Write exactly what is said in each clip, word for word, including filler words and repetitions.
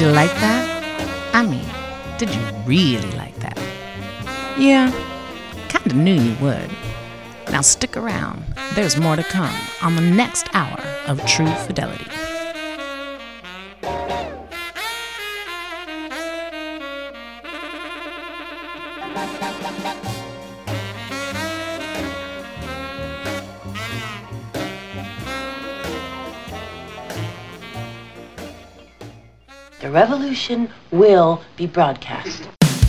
you like that? I mean, did you really like that? Yeah, kinda knew you would. Now stick around. There's more to come on the next hour of True Fidelity. The revolution will be broadcast.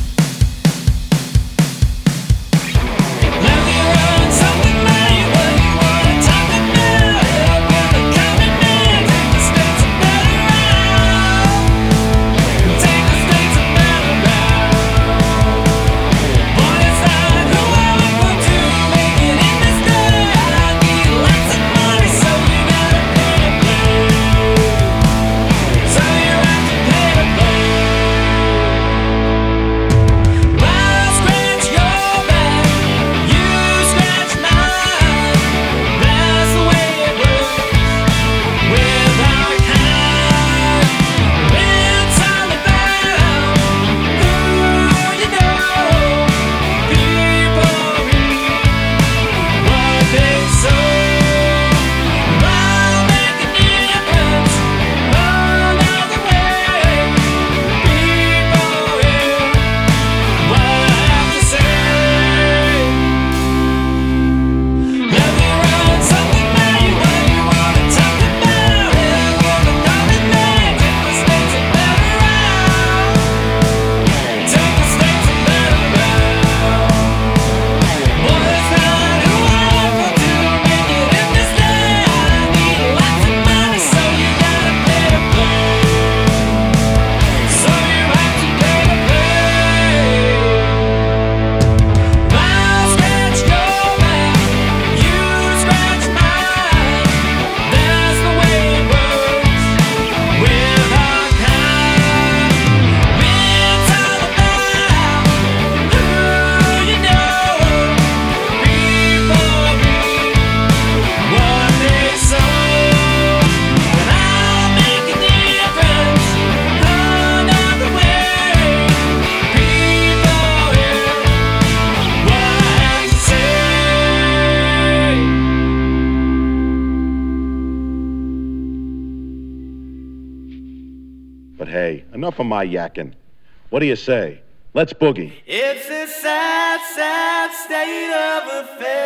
Enough of my yakking. What do you say? Let's boogie. It's a sad, sad state of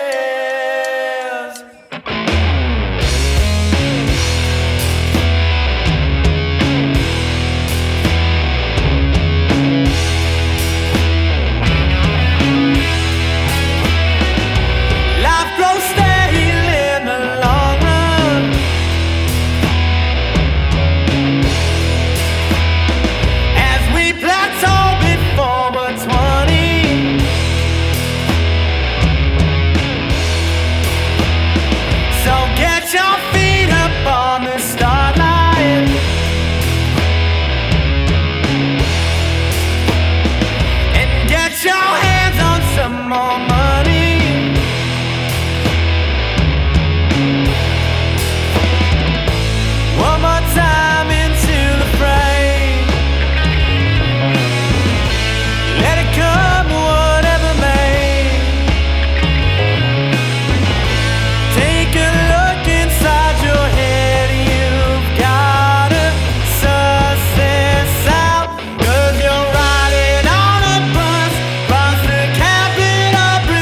affairs. Life grows stale in the long run. More money. One more time into the fray. Let it come, whatever may. Take a look inside your head. You've gotta suss this out, 'cause you're riding on a bus, bus the cabin.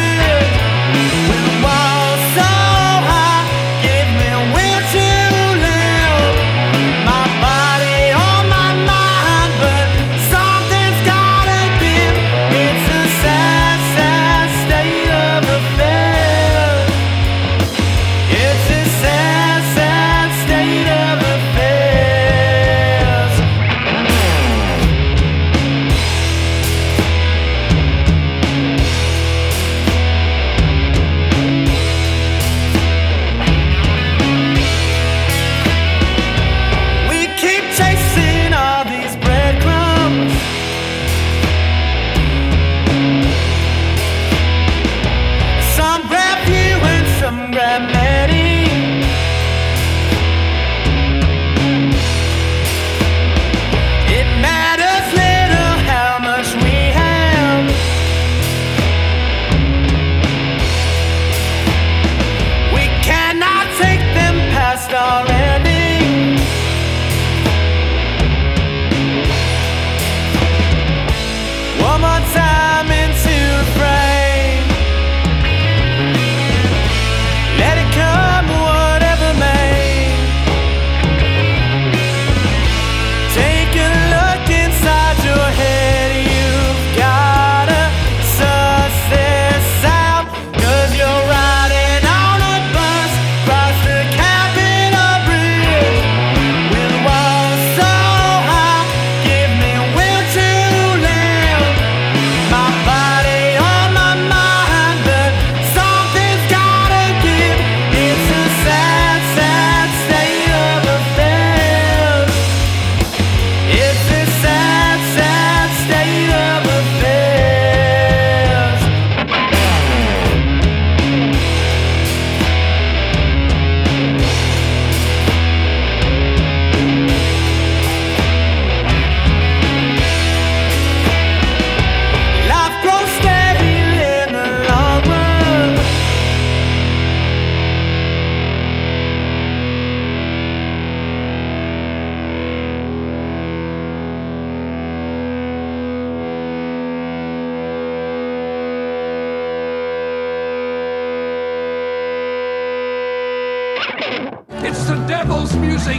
devil's music.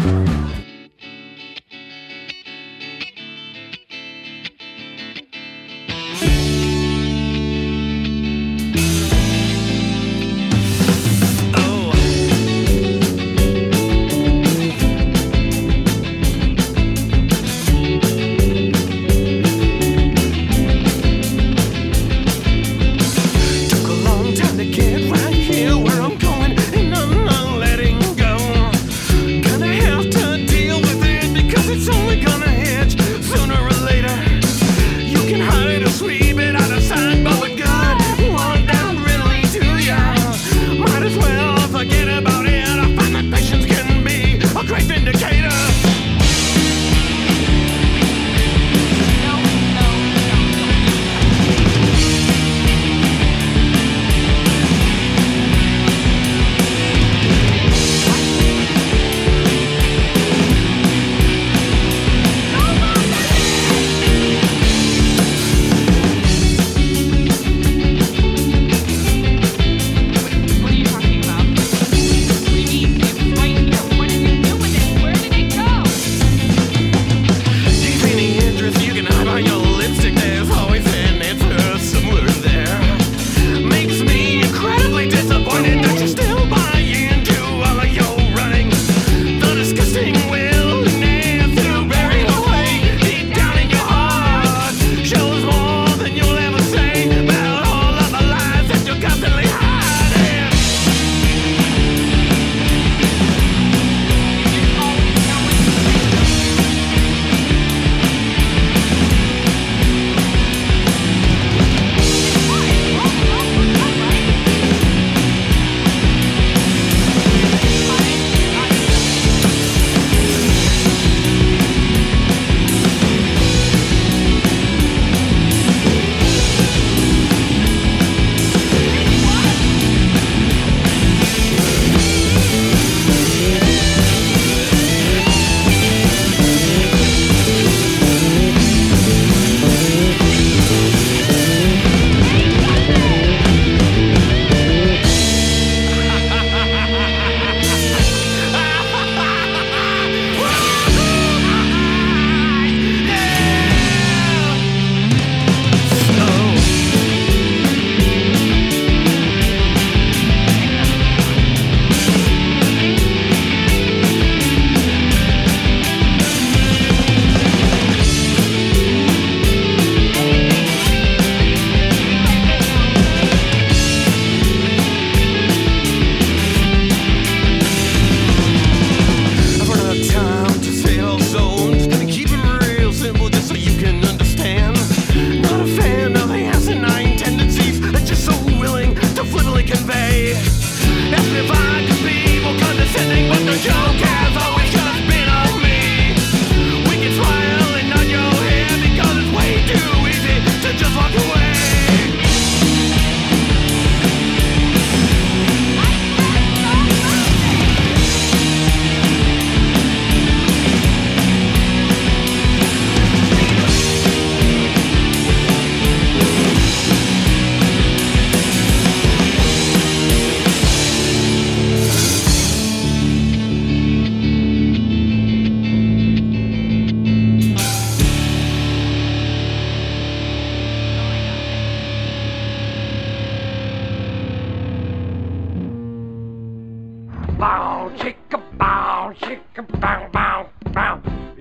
bow, chicka bow, chicka bow, bow, bow.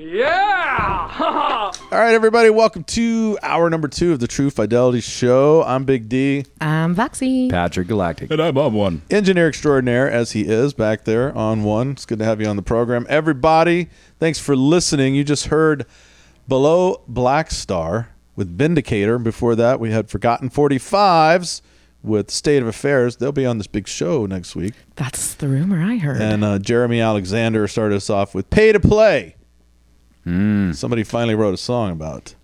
Yeah! All right, everybody, welcome to hour number two of the True Fidelity Show. I'm Big D. I'm Voxy. Patrick Galactic. And I'm on one. Engineer extraordinaire, as he is back there on one. It's good to have you on the program. Everybody, thanks for listening. You just heard Below Black Star with Vindicator. Before that, we had Forgotten forty-fives with State of Affairs. They'll be on this big show next week. That's the rumor I heard. And uh, Jeremy Alexander started us off with Pay to Play. Mm. Somebody finally wrote a song about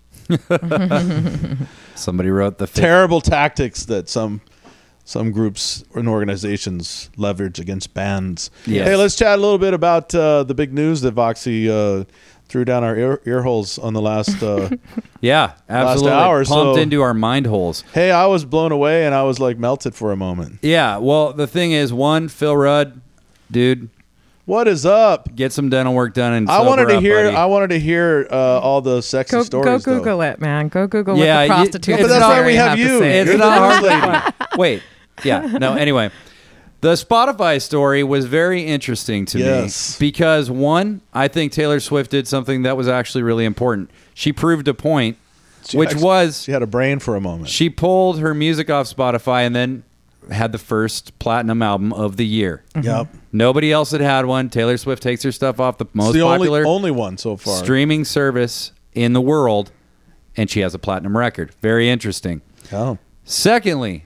it. Somebody wrote the fifth. Terrible tactics that some some groups and organizations leverage against bands. Yes. Hey, let's chat a little bit about uh, the big news that Voxy uh, threw down our ear, ear holes on the last uh, yeah, absolutely. last hour. Pumped So, into our mind holes. hey, I was blown away and I was like melted for a moment. Yeah, well, the thing is, one, Phil Rudd, dude. What is up? Get some dental work done and I wanted sober to up, hear. buddy. I wanted to hear uh, all the sexy Go, stories. go though. Google it, man. Go Google Yeah, what the you- prostitute but is that's why wearing, we have have to you. say. It's You're the not first hard to lady. find. Wait. Yeah. No, anyway. The Spotify story was very interesting to Yes. me because, one, I think Taylor Swift did something that was actually really important. She proved a point, She which actually- was she had a brain for a moment. she pulled her music off Spotify and then had the first platinum album of the year. Yep. Nobody else had had one. Taylor Swift takes her stuff off the most It's the popular only only one so far. streaming service in the world, and she has a platinum record. Very interesting. Oh. Secondly,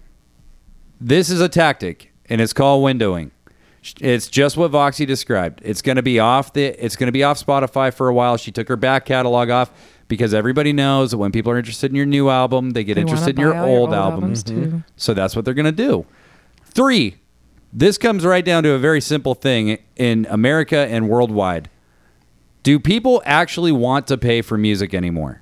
this is a tactic, and it's called windowing. It's just what Voxy described. It's going to be off the. It's going to be off Spotify for a while. She took her back catalog off because everybody knows that when people are interested in your new album, they get They wanna interested in buy your all old, albums. too. So that's what they're going to do. Three, this comes right down to a very simple thing in America and worldwide. Do people actually want to pay for music anymore?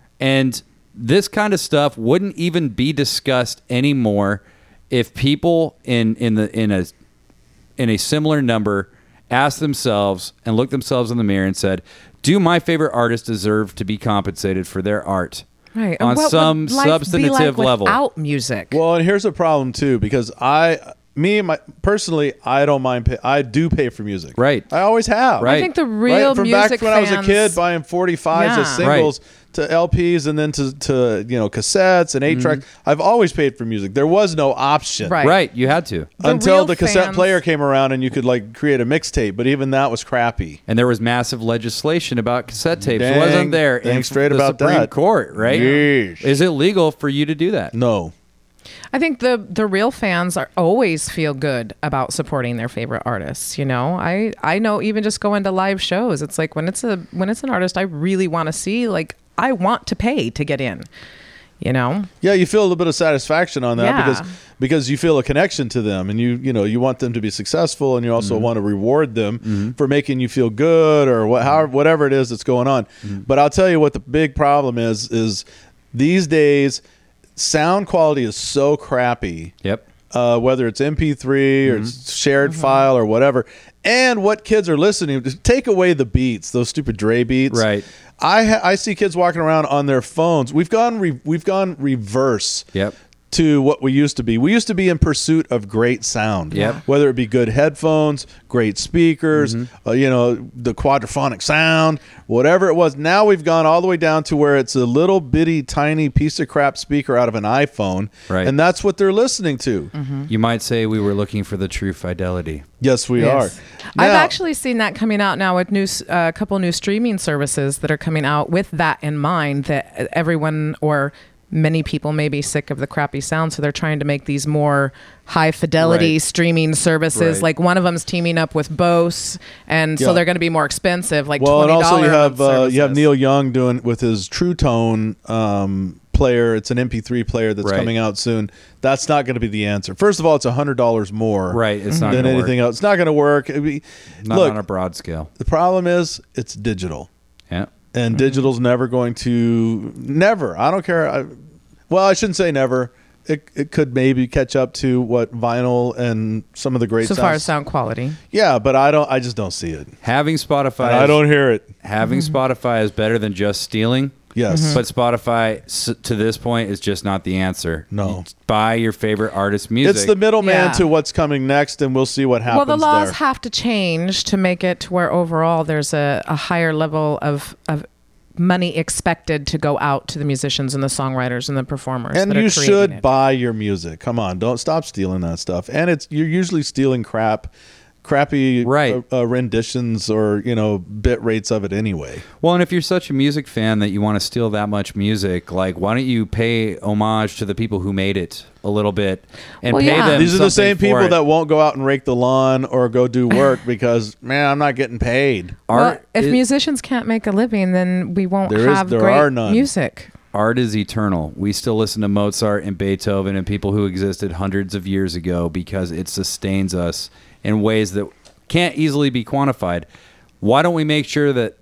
And this kind of stuff wouldn't even be discussed anymore if people in in the in a in a similar number asked themselves and looked themselves in the mirror and said, "Do my favorite artists deserve to be compensated for their art?" Right. And On what would some life be substantive like level. without music. Well, and here's a problem too, because I, me, my personally, I don't mind. Pay, I do pay for music. Right. I always have. Right. I think the real Right? From music back when I was a fans- kid, buying forty-fives as Yeah. singles to L Ps and then to, to you know cassettes and eight tracks. I've always paid for music. There was no option. Right. Right, you had to. The Until real the cassette fans- player came around and you could like create a mixtape, but even that was crappy. And there was massive legislation about cassette tapes. Dang, it wasn't there in dang straight the about Supreme that. Court, right? Yes. Is it legal for you to do that? No. I think the the real fans are always feel good about supporting their favorite artists. You know, I I know even just going to live shows, it's like when it's a when it's an artist I really want to see, like I want to pay to get in. You know, Yeah, you feel a little bit of satisfaction on that Yeah. because because you feel a connection to them, and you you know you want them to be successful, and you also want to reward them for making you feel good or what how whatever it is that's going on. But I'll tell you what the big problem is is these days sound quality is so crappy. Yep. Uh, whether it's M P three or it's shared file or whatever, and what kids are listening to. Take away the beats, those stupid Dre beats. Right. I ha- I see kids walking around on their phones. We've gone re- we've gone reverse. Yep. To what we used to be. We used to be in pursuit of great sound. Yep. Whether it be good headphones, great speakers, uh, you know, the quadraphonic sound, whatever it was. Now we've gone all the way down to where it's a little bitty, tiny piece of crap speaker out of an iPhone. Right. And that's what they're listening to. You might say we were looking for the true fidelity. Yes, we Yes. are. I've Now- actually seen that coming out now with new a uh, couple new streaming services that are coming out with that in mind, that everyone or many people may be sick of the crappy sound, so they're trying to make these more high fidelity Right. streaming services. Right. Like one of them's teaming up with Bose, and Yeah. so they're going to be more expensive, like Well, and twenty dollars. also you have uh, you have services. Neil Young doing with his True Tone um, player. It's an M P three player that's Right. coming out soon. That's not going to be the answer. First of all, it's a hundred dollars more. Right, it's not than gonna anything work. else. It's not going to work. It'd be- Not look, on a broad scale. the problem is it's digital, Yeah. and digital's never going to never. I don't care. I, well, I shouldn't say never. It it could maybe catch up to what vinyl and some of the great so far as sounds- sound quality. Yeah, but I don't. I just don't see it. Having Spotify And I is- don't hear it. having Spotify is better than just stealing. Yes. But Spotify, s- to this point, is just not the answer. No. You buy your favorite artist's music. It's the middleman Yeah. to what's coming next, and we'll see what happens Well, the laws there. have to change to make it to where overall there's a, a higher level of, of money expected to go out to the musicians and the songwriters and the performers. And that are you creating should it. buy your music. Come on, don't stop stealing that stuff. And it's you're usually stealing crap, crappy Right. uh, uh, renditions or you know bit rates of it anyway. Well, and if you're such a music fan that you want to steal that much music, like, why don't you pay homage to the people who made it a little bit and Well, pay yeah. them These are the something same for people it? that won't go out and rake the lawn or go do work because man, I'm not getting paid. Well, Art if is- musicians can't make a living, then we won't There is- have there great are none. music. Art is eternal. We still listen to Mozart and Beethoven and people who existed hundreds of years ago because it sustains us in ways that can't easily be quantified. Why don't we make sure that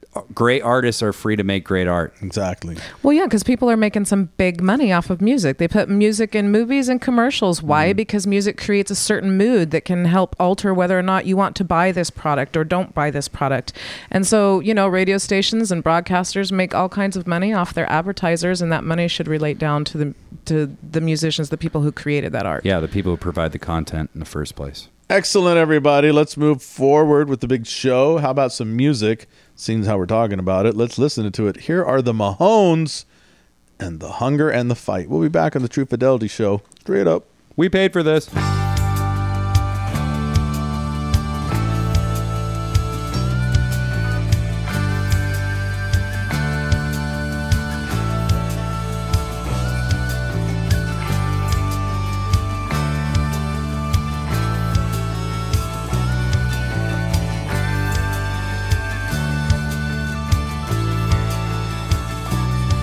great artists are free to make great art. Exactly. Well, yeah, because people are making some big money off of music. They put music in movies and commercials. Why? Because music creates a certain mood that can help alter whether or not you want to buy this product or don't buy this product. And so, you know, radio stations and broadcasters make all kinds of money off their advertisers, and that money should relate down to the to the musicians, the people who created that art. Yeah, the people who provide the content in the first place. Excellent, everybody. Let's move forward with the big show. How about some music? Seeing how we're talking about it, let's listen to it. Here are the Mahones and the Hunger and the Fight. We'll be back on the True Fidelity Show. Straight up. We paid for this.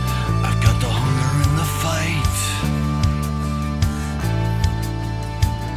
I've got the hunger and the fight.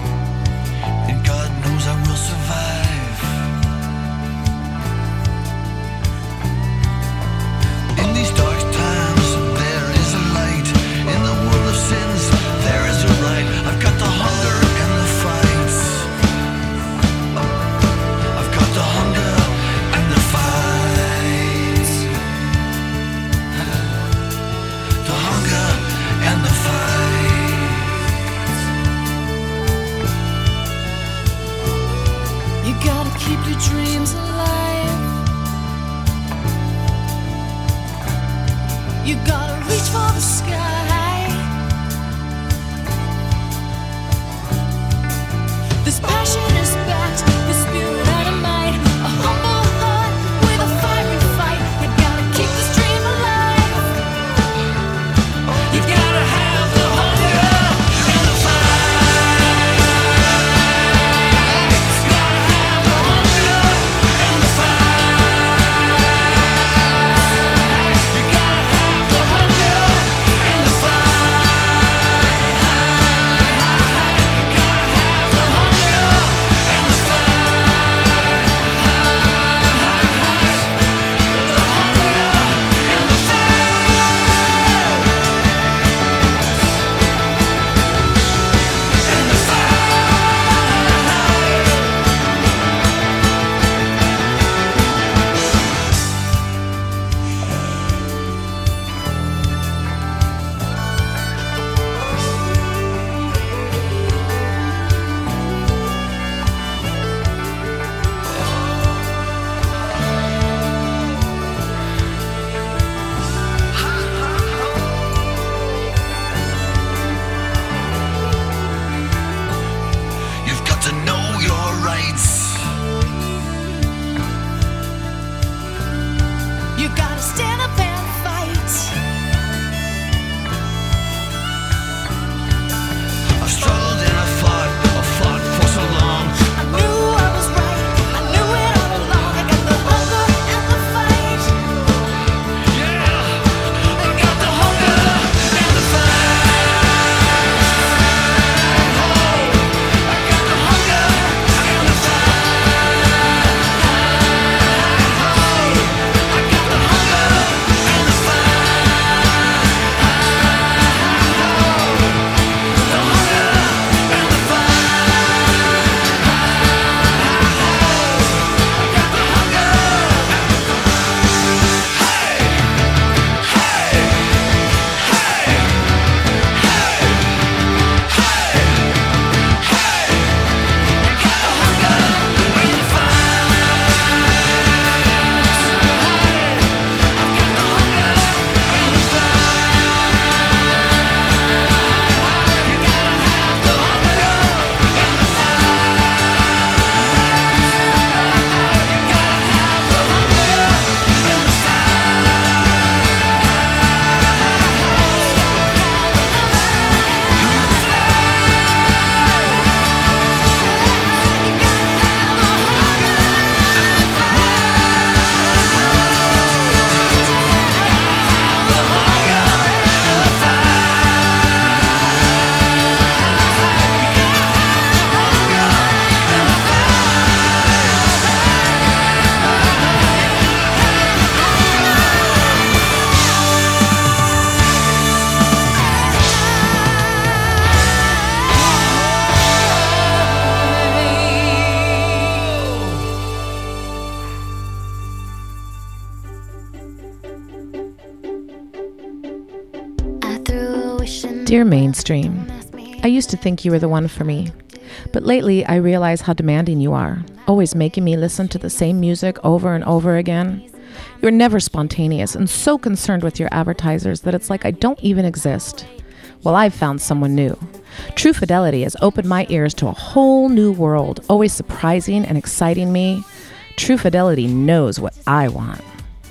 Dear Mainstream, I used to think you were the one for me, but lately I realize how demanding you are, always making me listen to the same music over and over again. You're never spontaneous and so concerned with your advertisers that it's like I don't even exist. Well, I've found someone new. True Fidelity has opened my ears to a whole new world, always surprising and exciting me. True Fidelity knows what I want.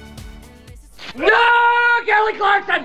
No, Kelly Clarkson!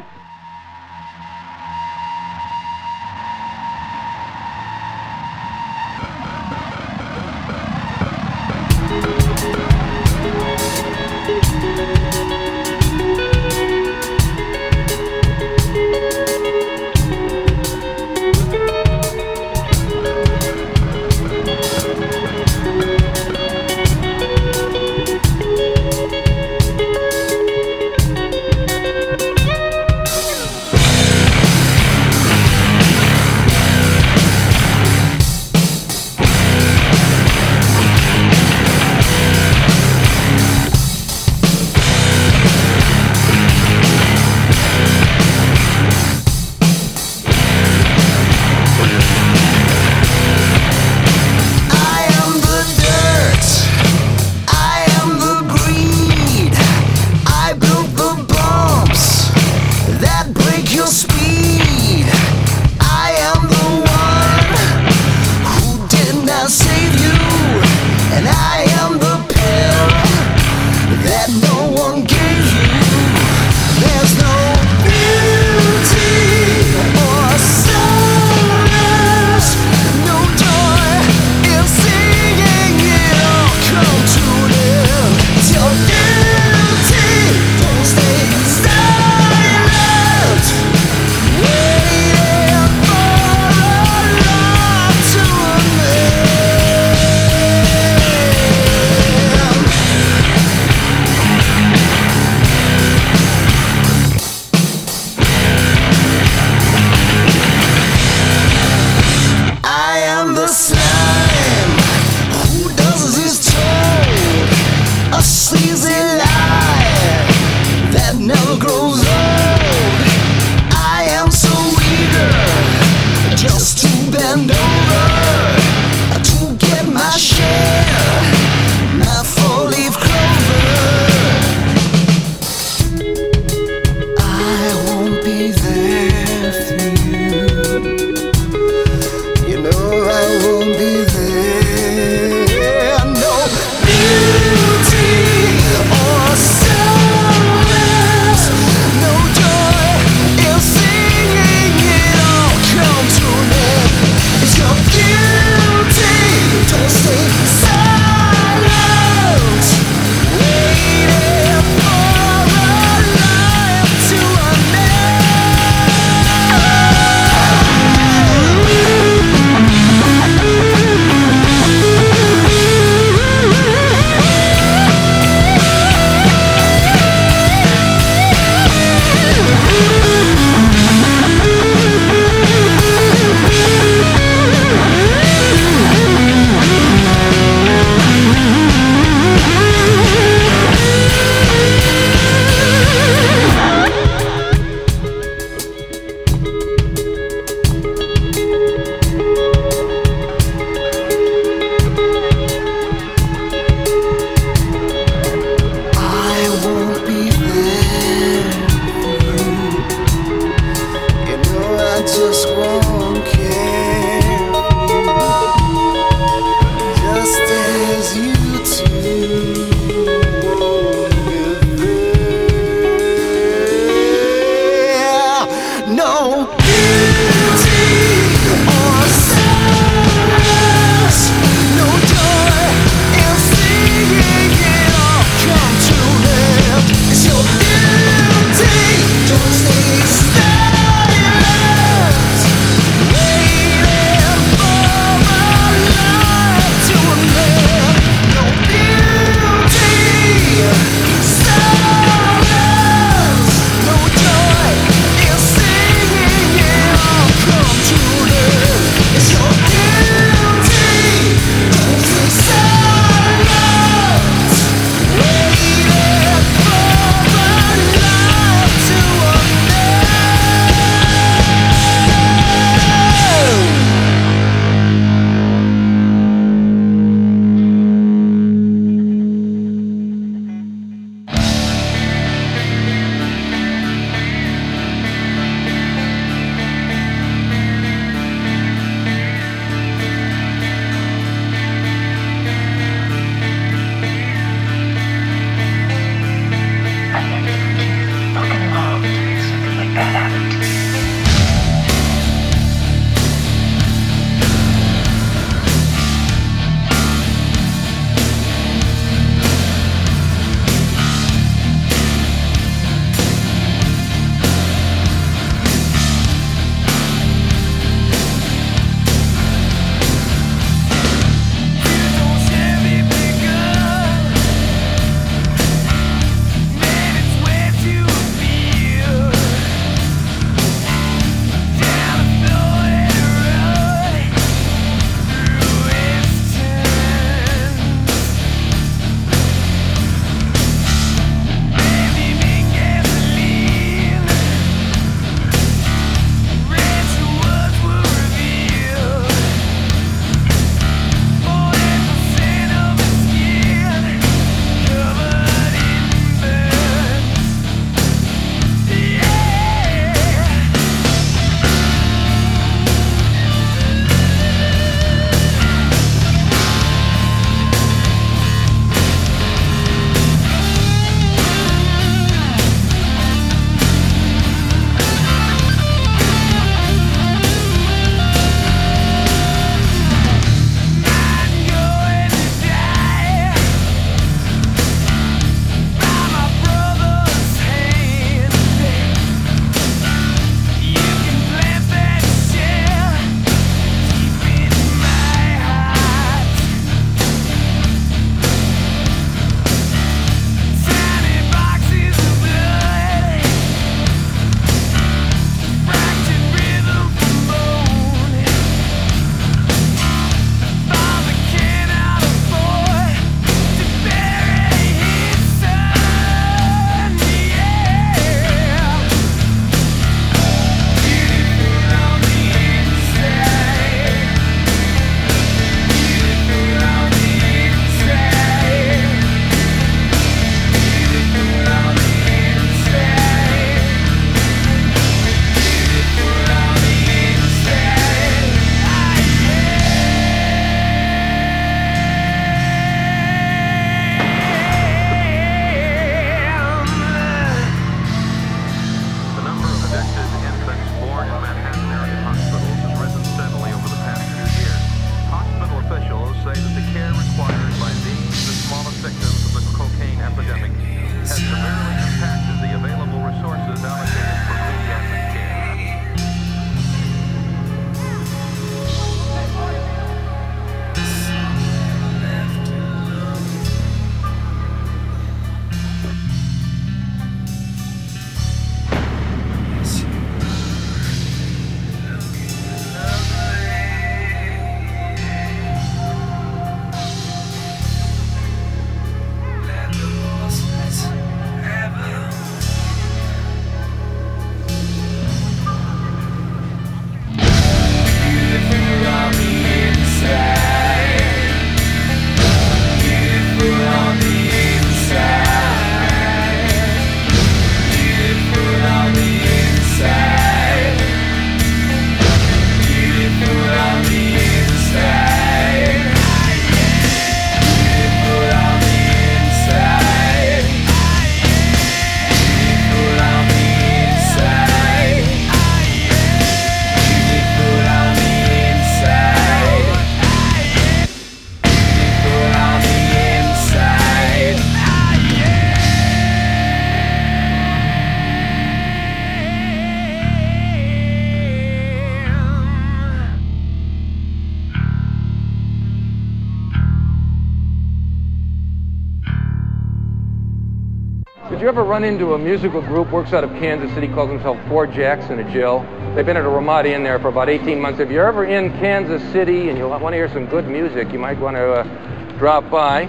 you ever run into a musical group works out of Kansas City, calls themselves Four Jacks and a Jill? They've been at a Ramada Inn there for about eighteen months. If you're ever in Kansas City and you want to hear some good music, you might want to uh, drop by.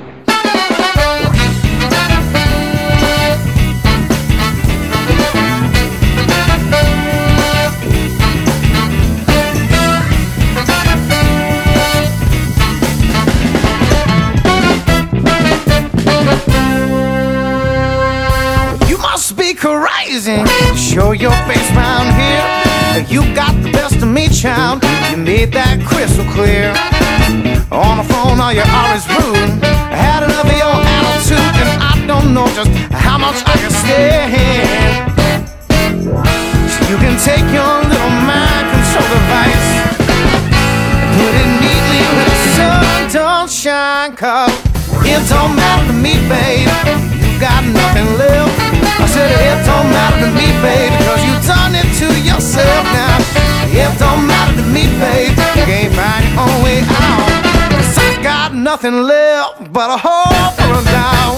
Be crazy, show your face round here. You got the best of me, child. You made that crystal clear. On the phone, all you're always rude. I had enough of your attitude, and I don't know just how much I can stand. So you can take your little mind control device, put it neatly where the sun don't shine. Cause it don't matter to me, babe. You got nothing left. I said it don't matter to me, babe, because you done it to yourself now. It don't matter to me, babe, you can't find your own way out. Cause I got nothing left but a hole full of doubt.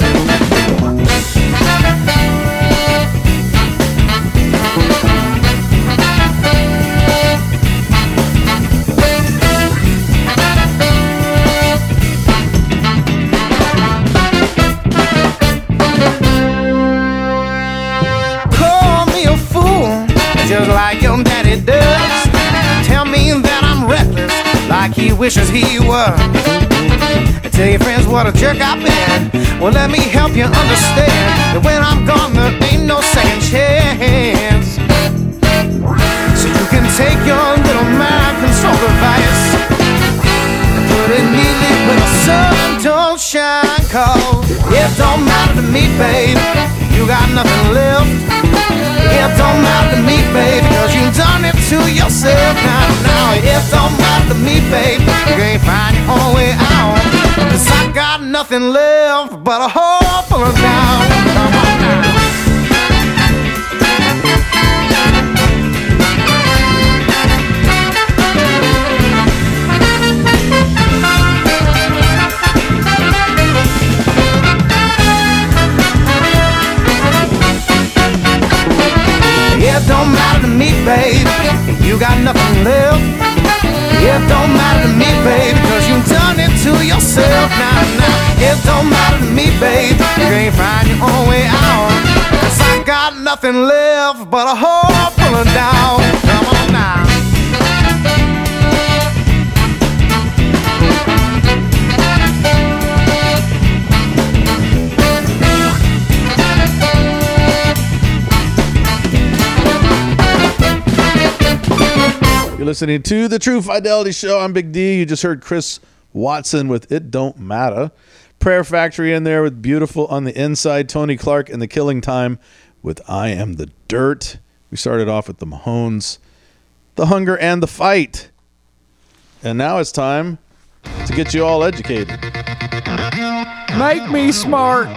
Just like your daddy does. Tell me that I'm reckless, like he wishes he was. Tell your friends what a jerk I've been. Well, let me help you understand that when I'm gone, there ain't no second chance. So you can take your little mind control device and put it neatly where the sun don't shine. Cause it don't matter to me, babe. You got nothing left. It don't matter to me, babe, because you done it to yourself now. Now it don't matter to me, babe. You can't find your own way out. Cause I got nothing left but a hole full of doubt. Come on now. It don't matter to me, babe. You got nothing left. It don't matter to me, babe, because you done it to yourself now. Now it don't matter to me, babe. You can't find your own way out. Cause I got nothing left but a hole full of doubt. Come on now. You're listening to The True Fidelity Show. I'm Big D. You just heard Chris Watson with It Don't Matter. Prayer Factory in there with Beautiful on the Inside. Tony Clark and The Killing Time with I Am the Dirt. We started off with the Mahones, The Hunger and the Fight. And now it's time to get you all educated. Make me smart.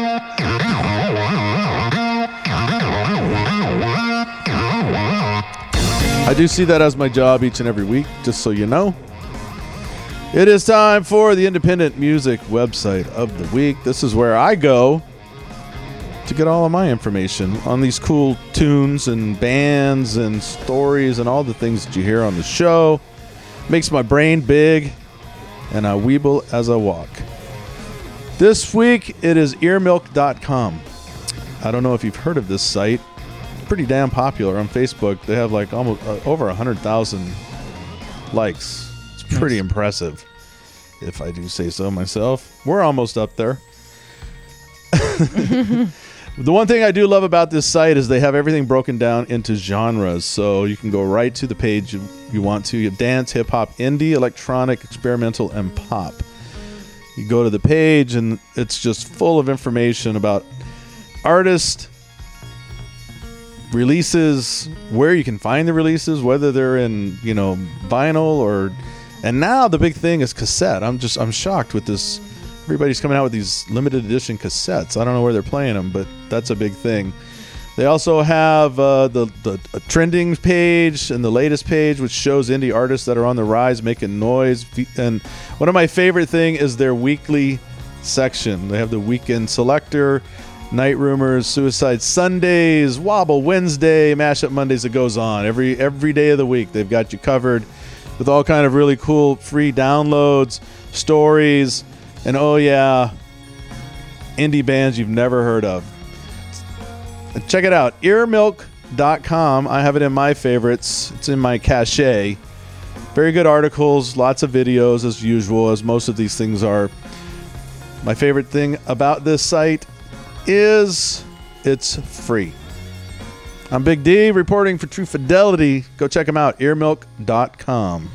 I do see that as my job each and every week, just so you know. It is time for the Independent Music Website of the Week. This is where I go to get all of my information on these cool tunes and bands and stories and all the things that you hear on the show. Makes my brain big, and I weeble as I walk. This week, it is earmilk dot com. I don't know if you've heard of this site. Pretty damn popular on Facebook. They have like almost uh, over one hundred thousand likes. It's pretty nice. Impressive, if I do say so myself. We're almost up there. The one thing I do love about this site is they have everything broken down into genres. So you can go right to the page you, you want to. You have dance, hip-hop, indie, electronic, experimental, and pop. You go to the page and it's just full of information about artists, releases, where you can find the releases, whether they're in, you know, vinyl or, and now the big thing is cassette. I'm just, I'm shocked with this. Everybody's coming out with these limited edition cassettes. I don't know where they're playing them, but that's a big thing. They also have uh, the, the uh, trending page and the latest page, which shows indie artists that are on the rise, making noise. And one of my favorite thing is their weekly section. They have the weekend selector. Night Rumors, Suicide Sundays, Wobble Wednesday, Mashup Mondays. It goes on every every day of the week. They've got you covered with all kind of really cool free downloads, stories, and oh yeah, indie bands you've never heard of. Check it out, earmilk dot com. I have it in my favorites. It's in my cache. Very good articles, lots of videos as usual, as most of these things are. My favorite thing about this site is it's free. I'm Big D reporting for True Fidelity. Go check them out, earmilk dot com.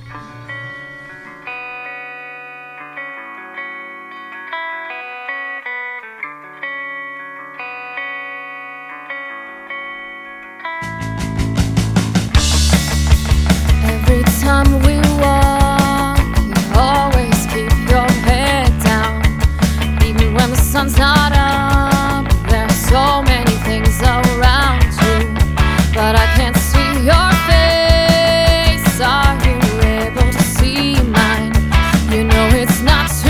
Every time we walk, you always keep your head down. Even when the sun's not up, there are so many things around you, but I can't see your face. Are you able to see mine? You know it's not too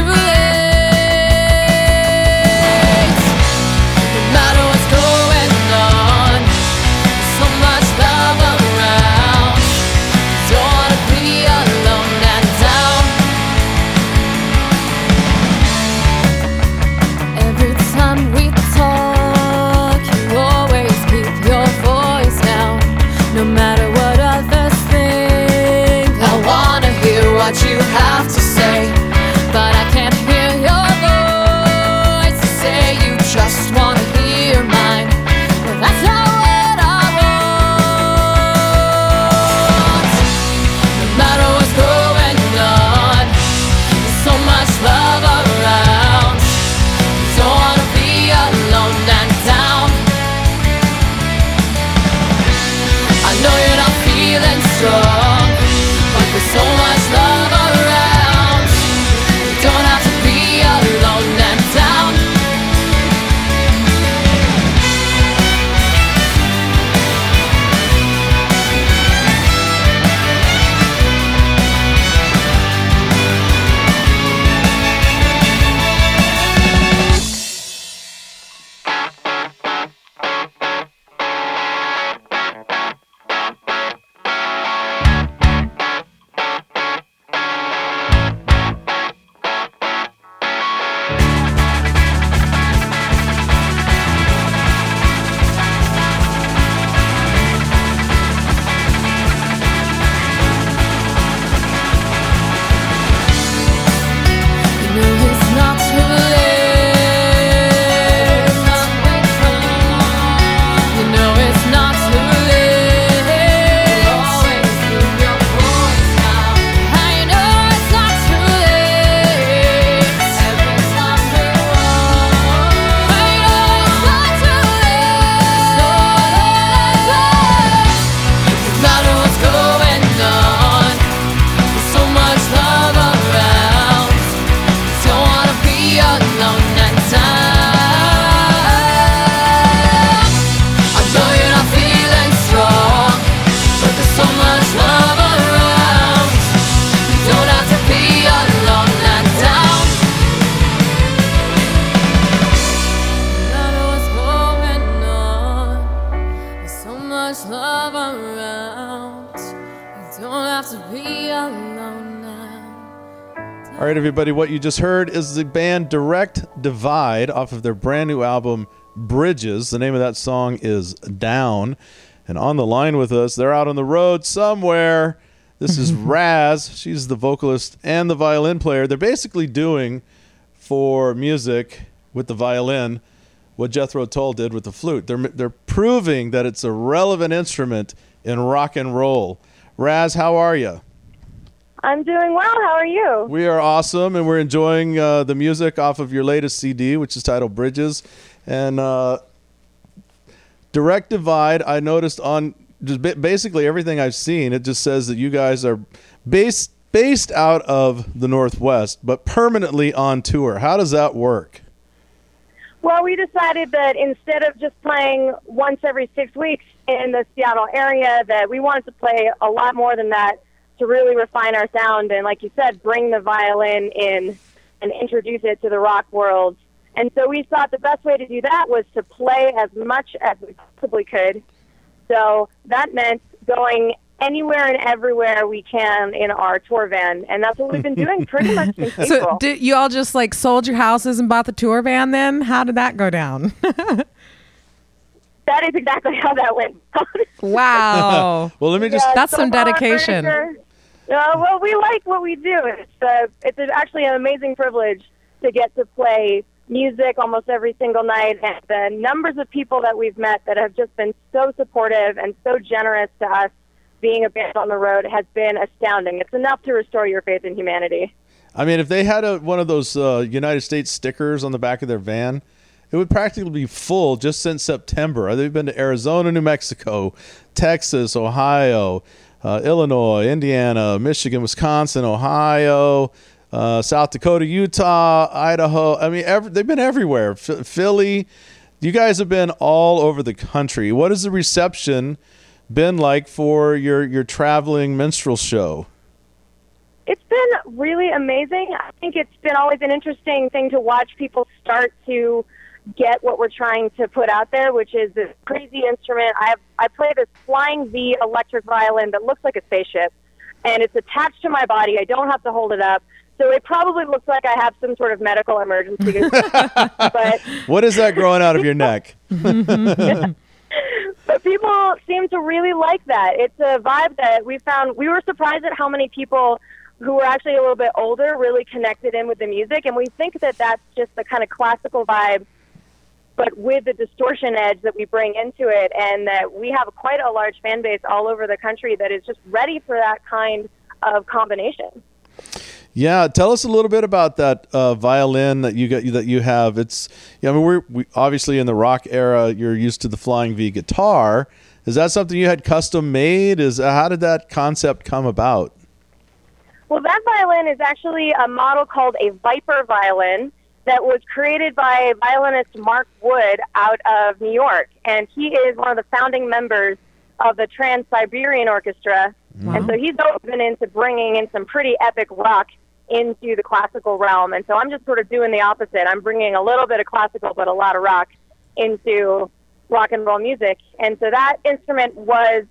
late. No matter what's going on, there's so much love around. Don't wanna be alone and down. Every time we talk, you always keep your voice down. No matter what others think, I wanna hear what you have to say, but I can't hear your voice. You say you just wanna hear mine, but that's not what I want. No matter what's going on, there's so much love around. Don't wanna be alone and down. I know you're not feeling strong, but there's so much love around. You don't have to be alone and down. You know it's not too late. You know it's not too late. Always keep your voice down. I know it's not too late. Every time we walk, I know it's not too late. So no matter what's going on, there's so much love around. Don't wanna be alone and down. I know you're not feeling strong, but there's so much love around. You don't have to be alone and down. No matter what's going on, there's so much love around. You don't have to be alone now. All right, everybody, what you just heard is the band Direct Divide off of their brand new album, Bridges. The name of that song is Down. And on the line with us, they're out on the road somewhere. This is Raz. She's the vocalist and the violin player. They're basically doing for music with the violin what Jethro Tull did with the flute. They're, they're proving that it's a relevant instrument in rock and roll. Raz, how are you? I'm doing well. How are you? We are awesome, and we're enjoying uh, the music off of your latest C D, which is titled Bridges. And uh, Direct Divide, I noticed on just ba- basically everything I've seen, it just says that you guys are based based out of the Northwest, but permanently on tour. How does that work? Well, we decided that instead of just playing once every six weeks in the Seattle area, that we wanted to play a lot more than that to really refine our sound and, like you said, bring the violin in and introduce it to the rock world And so we thought the best way to do that was to play as much as we possibly could. So that meant going anywhere and everywhere we can in our tour van. And that's what we've been doing pretty much since April. So did you all just like sold your houses and bought the tour van then? How did that go down? That is exactly how that went. Wow. Well, let me just... That's so some far, dedication. furniture- Uh, well, we like what we do. It's, uh, it's actually an amazing privilege to get to play music almost every single night. And the numbers of people that we've met that have just been so supportive and so generous to us being a band on the road has been astounding. It's enough to restore your faith in humanity. I mean, if they had a, one of those uh, United States stickers on the back of their van, it would practically be full just since September. They've been to Arizona, New Mexico, Texas, Ohio, uh, Illinois, Indiana, Michigan, Wisconsin, Ohio, uh, South Dakota, Utah, Idaho. I mean, every, they've been everywhere. F- Philly. You guys have been all over the country. What has the reception been like for your, your traveling minstrel show? It's been really amazing. I think it's been always an interesting thing to watch people start to get what we're trying to put out there, which is this crazy instrument. I have, I play this Flying V electric violin that looks like a spaceship, and it's attached to my body. I don't have to hold it up. So it probably looks like I have some sort of medical emergency. But what is that growing out of your neck? But people seem to really like that. It's a vibe that we found. We were surprised at how many people who were actually a little bit older really connected in with the music, and we think that that's just the kind of classical vibe, but with the distortion edge that we bring into it, and that we have quite a large fan base all over the country that is just ready for that kind of combination. Yeah, tell us a little bit about that uh, violin that you got that you have. It's, yeah, I mean, we're we, obviously in the rock era. You're used to the Flying V guitar. Is that something you had custom made? Is uh, how did that concept come about? Well, that violin is actually a model called a Viper violin that was created by violinist Mark Wood out of New York, and he is one of the founding members of the Trans-Siberian Orchestra. Wow. And so he's always been into bringing in some pretty epic rock into the classical realm. And so I'm just sort of doing the opposite. I'm bringing a little bit of classical, but a lot of rock into rock and roll music. And so that instrument was,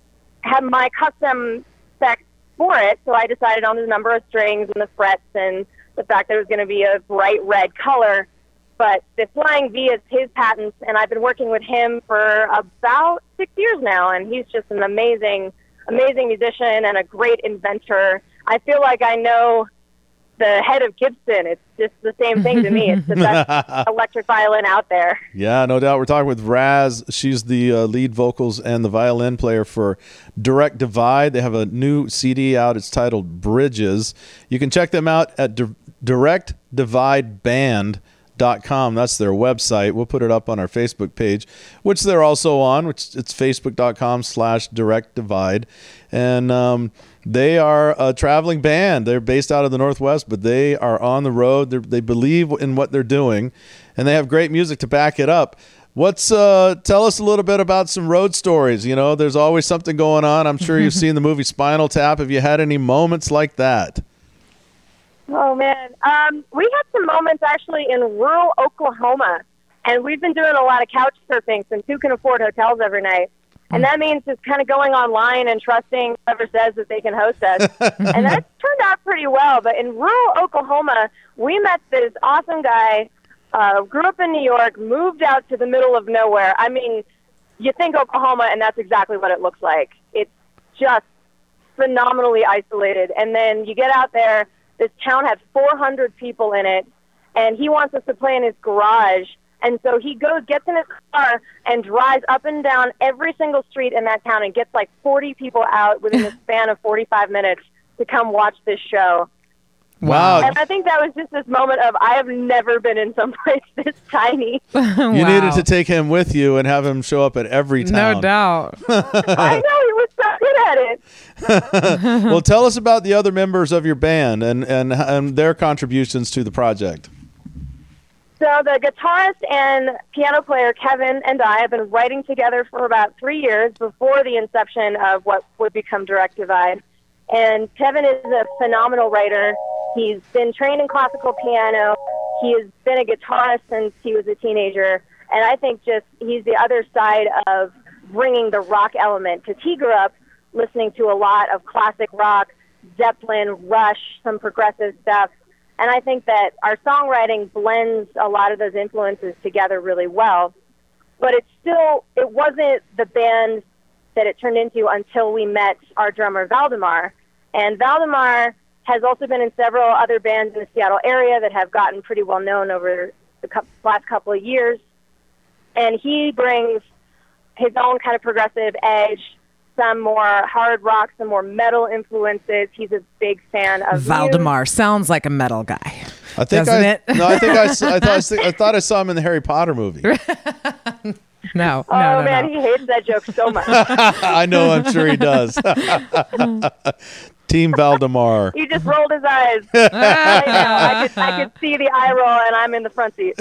had my custom spec for it. So I decided on the number of strings and the frets and the fact that it was going to be a bright red color. But the Flying V is his patent, and I've been working with him for about six years now. And he's just an amazing, amazing musician and a great inventor. I feel like I know the head of Gibson. It's just the same thing to me. It's the best electric violin out there. Yeah, no doubt. We're talking with Raz. She's the uh, lead vocals and the violin player for Direct Divide. They have a new C D out. It's titled Bridges. You can check them out at di- direct divide band dot com. That's their website. We'll put it up on our Facebook page, which they're also on, which it's facebook.com slash direct divide. And um, they are a traveling band. They're based out of the Northwest, but they are on the road. They're, they believe in what they're doing, and they have great music to back it up. What's uh, tell us a little bit about some road stories. You know, there's always something going on. I'm sure you've seen the movie Spinal Tap. Have you had any moments like that? Oh, man. Um, we had some moments actually in rural Oklahoma, and we've been doing a lot of couch surfing since who can afford hotels every night. And that means just kind of going online and trusting whoever says that they can host us. And that turned out pretty well. But in rural Oklahoma, we met this awesome guy, uh, grew up in New York, moved out to the middle of nowhere. I mean, you think Oklahoma, and that's exactly what it looks like. It's just phenomenally isolated. And then you get out there, this town has four hundred people in it, and he wants us to play in his garage. And so he goes, gets in his car, and drives up and down every single street in that town and gets like forty people out within the span of forty-five minutes to come watch this show. Wow. And I think that was just this moment of, I have never been in someplace this tiny. You Wow. needed to take him with you and have him show up at every town. No doubt. I know, he was so good at it. Well, tell us about the other members of your band and, and, and their contributions to the project. So the guitarist and piano player, Kevin, and I have been writing together for about three years before the inception of what would become Direct Divide. And Kevin is a phenomenal writer. He's been trained in classical piano. he has been a guitarist since he was a teenager, and I think just he's the other side of bringing the rock element, because he grew up listening to a lot of classic rock, Zeppelin, Rush, some progressive stuff, and I think that our songwriting blends a lot of those influences together really well. But it's still, it wasn't the band that it turned into until we met our drummer, Valdemar. And Valdemar has also been in several other bands in the Seattle area that have gotten pretty well known over the last couple of years. And he brings his own kind of progressive edge, some more hard rock, some more metal influences. He's a big fan of Valdemar sounds like a metal guy. I think doesn't I, it? no, I think I, s- I, thought, I, s- I thought I saw him in the Harry Potter movie. No, Oh, no, no, man, no. he hates that joke so much. I know, I'm sure he does. Team Valdemar. He just rolled his eyes. Right now, I could, I could see the eye roll, and I'm in the front seat.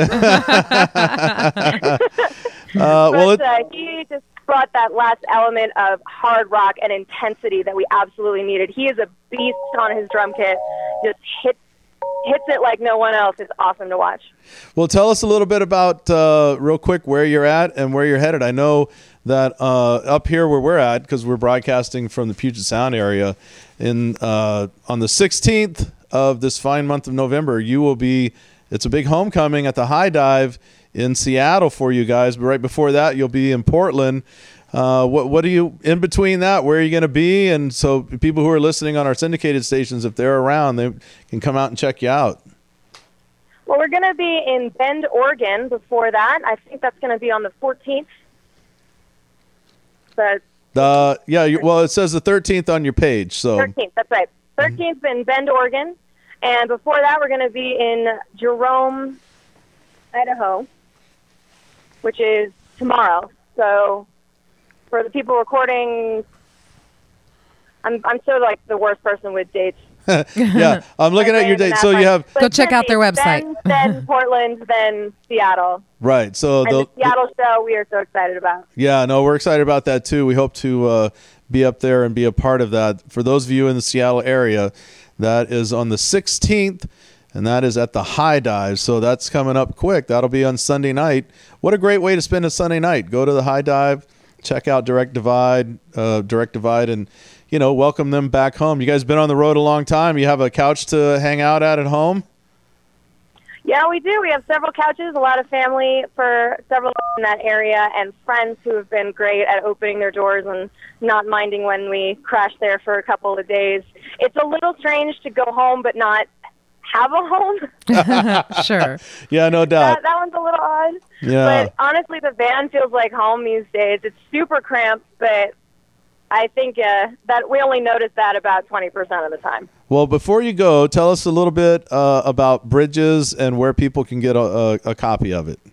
Uh, well, but it, uh, he just brought that last element of hard rock and intensity that we absolutely needed. He is a beast on his drum kit. Just hits hits it like no one else. It's awesome to watch. well, tell us a little bit about, uh, real quick, where you're at and where you're headed. I know that uh, up here where we're at, because we're broadcasting from the Puget Sound area, in uh, on the sixteenth of this fine month of November, you will be, it's a big homecoming at the High Dive in Seattle for you guys. But right before that, you'll be in Portland. Uh, what what are you in between that? Where are you going to be? And so people who are listening on our syndicated stations, if they're around, they can come out and check you out. Well, we're going to be in Bend, Oregon before that. I think that's going to be on the fourteenth. The The yeah, you, well, it says the thirteenth on your page. So thirteenth, that's right. thirteenth in Bend, Oregon. And before that, we're going to be in Jerome, Idaho, which is tomorrow. So for the people recording, I'm I'm so like the worst person with dates. yeah, I'm looking at your Okay, dates. So you have Go check out their website. Then, then Portland, then Seattle. right. So And the the Seattle show we are so excited about. yeah, no, we're excited about that too. We hope to uh, be up there and be a part of that. For those of you in the Seattle area, that is on the sixteenth, and that is at the High Dive. So that's coming up quick. That'll be on Sunday night. What a great way to spend a Sunday night. Go to the High Dive, check out Direct Divide, uh, Direct Divide, and you know, welcome them back home. You guys been on the road a long time. You have a couch to hang out at at home? Yeah, we do. We have several couches, a lot of family for several in that area, and friends who have been great at opening their doors and not minding when we crash there for a couple of days. It's a little strange to go home but not have a home. Sure. Yeah, no doubt. That, that one's a little odd. Yeah. But honestly, the van feels like home these days. It's super cramped, but I think uh, that we only notice that about twenty percent of the time. Well, before you go, tell us a little bit uh, about Bridges and where people can get a, a, a copy of it.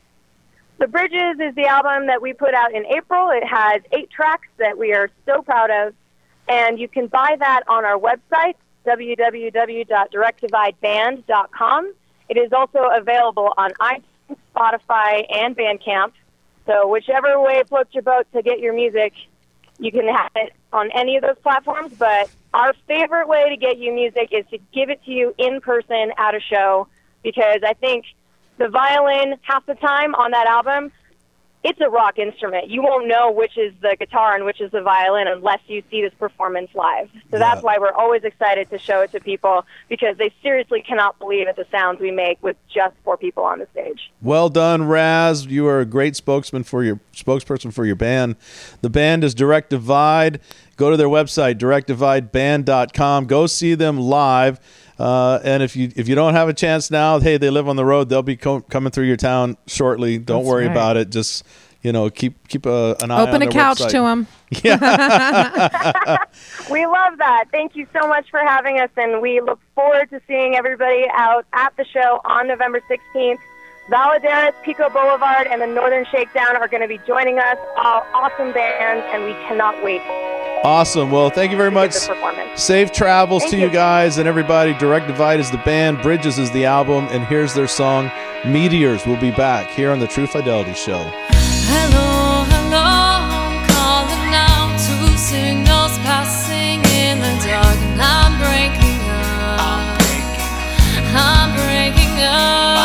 The Bridges is the album that we put out in April. It has eight tracks that we are so proud of, and you can buy that on our website, w w w dot direct divide band dot com. It is also available on iTunes, Spotify, and Bandcamp. So whichever way floats your boat to get your music, you can have it on any of those platforms. But our favorite way to get you music is to give it to you in person at a show, because I think the violin, half the time on that album, it's a rock instrument. You won't know which is the guitar and which is the violin unless you see this performance live. So Yeah. that's why we're always excited to show it to people, because they seriously cannot believe at the sounds we make with just four people on the stage. Well done, Raz. You are a great spokesman for your spokesperson for your band. The band is Direct Divide. Go to their website, direct divide band dot com. Go see them live. Uh, and if you if you don't have a chance now, hey, they live on the road. They'll be co- coming through your town shortly. Don't That's worry right. about it. Just, you know, keep keep a, an eye on Open a their couch website. to them. We love that. Thank you so much for having us, and we look forward to seeing everybody out at the show on November sixteenth. Valadares, Pico Boulevard, and the Northern Shakedown are going to be joining us. All awesome bands, and we cannot wait. Awesome. Well, thank you very much. Good performance. Safe travels Thank to you you. guys and everybody. Direct Divide is the band. Bridges is the album. And here's their song, Meteors. We'll be back here on the True Fidelity Show. Hello, hello, I'm calling out. Two signals passing in the dark, and I'm breaking up. I'm breaking up.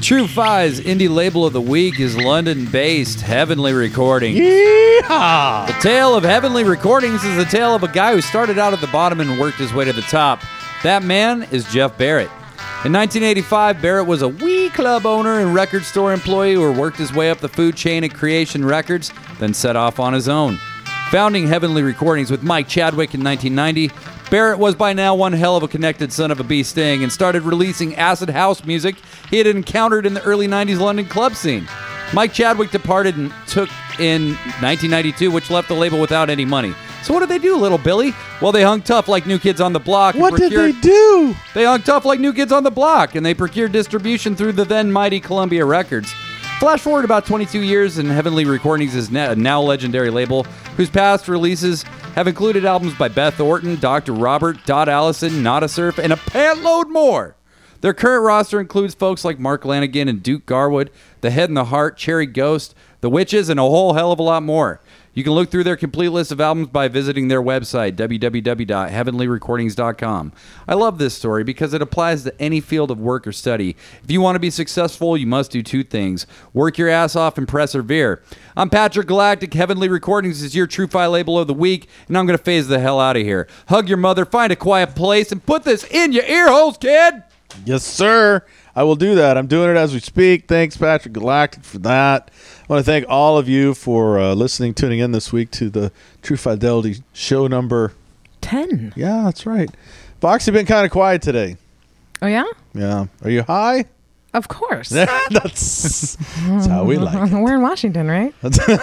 True Fi's indie label of the week is London-based Heavenly Recordings. Yeehaw! The tale of Heavenly Recordings is the tale of a guy who started out at the bottom and worked his way to the top. That man is Jeff Barrett. In nineteen eighty-five, Barrett was a wee club owner and record store employee who worked his way up the food chain at Creation Records, then set off on his own. Founding Heavenly Recordings with Mike Chadwick in nineteen ninety, Barrett was by now one hell of a connected son of a bee sting and started releasing acid house music he had encountered in the early nineties London club scene. Mike Chadwick departed and took in nineteen ninety-two, which left the label without any money. So what did they do, little Billy? Well, they hung tough like New Kids on the Block. and What did procured- they do? They hung tough like New Kids on the Block, and they procured distribution through the then mighty Columbia Records. Flash forward about twenty-two years, and Heavenly Recordings is a now legendary label whose past releases have included albums by Beth Orton, Doctor Robert, Dot Allison, Nada Surf, and a pantload more. Their current roster includes folks like Mark Lanigan and Duke Garwood, The Head and the Heart, Cherry Ghost, The Witches, and a whole hell of a lot more. You can look through their complete list of albums by visiting their website, w w w dot heavenly recordings dot com. I love this story because it applies to any field of work or study. If you want to be successful, you must do two things. Work your ass off and persevere. I'm Patrick Galactic. Heavenly Recordings is your True Fi label of the week, and I'm going to phase the hell out of here. Hug your mother, find a quiet place, and put this in your ear holes, kid! Yes, sir. I will do that. I'm doing it as we speak. Thanks, Patrick Galactic, for that. I want to thank all of you for uh, listening, tuning in this week to the True Fidelity show number ten. Yeah, that's right. Foxy been kind of quiet today. Oh, yeah? Yeah. Are you high? Of course. that's, that's how we like it. We're in Washington, right?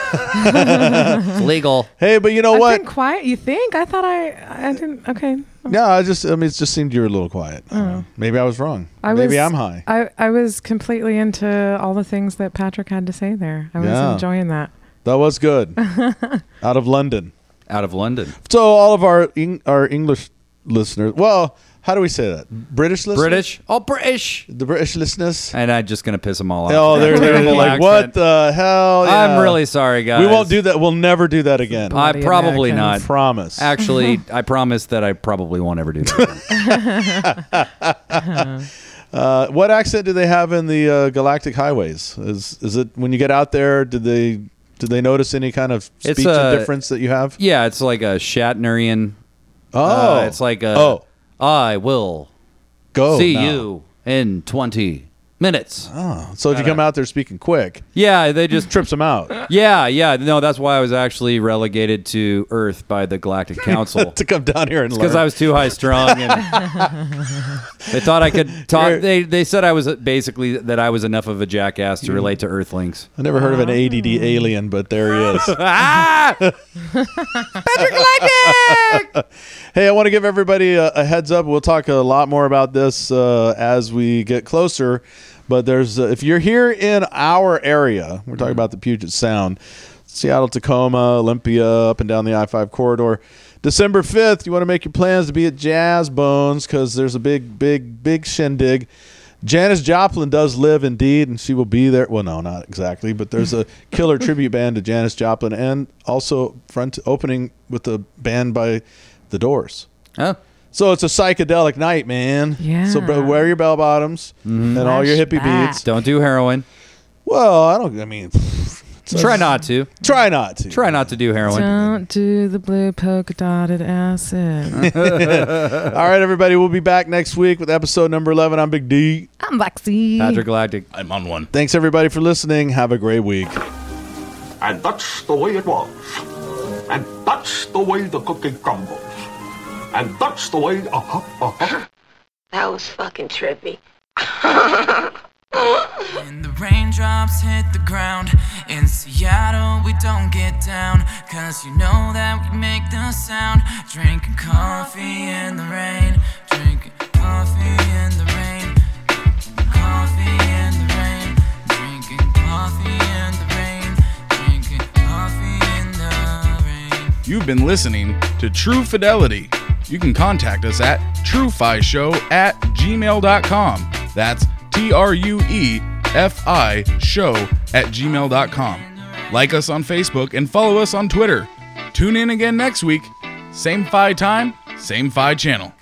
It's legal. Hey, but you know I've what? been quiet. You think? I thought I I didn't. Okay. No, I just, I mean, it just seemed you were a little quiet. Uh, maybe I was wrong. I maybe was, I'm high. I, I was completely into all the things that Patrick had to say there. I was Yeah. enjoying that. That was good. Out of London. Out of London. So all of our Eng- our English listeners, well, how do we say that? British listeners? British? Oh, British. The British listeners? And I'm just going to piss them all off. Oh, they're, they're Terrible like, accent. what the hell? Yeah. I'm really sorry, guys. We won't do that. We'll never do that again. I probably Americans. not. Promise. Actually, I promise that I probably won't ever do that again. Uh, what accent do they have in the uh, Galactic Highways? Is is it when you get out there? Did they did they notice any kind of It's, speech uh, difference that you have? Yeah, it's like a Shatnerian. Oh, uh, it's like a. oh, I will go see now. you in twenty minutes. Oh, so if you come out there speaking quick, Yeah, they just. trips them out Yeah, yeah. No, that's why I was actually relegated to Earth by the Galactic Council. to come down here and Because learn. I was too high strung, and they thought I could talk. You're- They they said I was basically that I was enough of a jackass to relate to Earthlings. I never heard of an A D D alien, but there he is. ah! Patrick Galactic. Hey, I want to give everybody a, a heads up. We'll talk a lot more about this uh, as we get closer. But there's uh, if you're here in our area, we're talking about the Puget Sound, Seattle, Tacoma, Olympia, up and down the I five corridor. December fifth, you want to make your plans to be at Jazz Bones because there's a big, big, big shindig. Janis Joplin does live indeed, and she will be there. Well, no, not exactly, but there's a killer tribute band to Janis Joplin, and also front opening with a band by The Doors. Oh. So it's a psychedelic night, man. Yeah. So bro, wear your bell bottoms and all your hippie Flashback. beads. Don't do heroin. Well, I don't. I mean, Try not to. try not to. Try not to do heroin. Don't do the blue polka dotted acid. All right, everybody. We'll be back next week with episode number eleven. I'm Big D. I'm Lexi. Patrick Galactic. I'm on one. Thanks everybody for listening. Have a great week. And that's the way it was. And that's the way the cookie crumbles. And that's the way, uh-huh, uh-huh. That was fucking trippy. When the raindrops hit the ground in Seattle, we don't get down, cause you know that we make the sound. Drinking coffee in the rain, drinking coffee in the rain, coffee in the rain, drinking coffee in the rain, drinking coffee in the rain. You've been listening to True Fidelity. You can contact us at truefishow at gmail dot com. That's T R U E F I show at gmail dot com. Like us on Facebook and follow us on Twitter. Tune in again next week. Same Fi time, same Fi channel.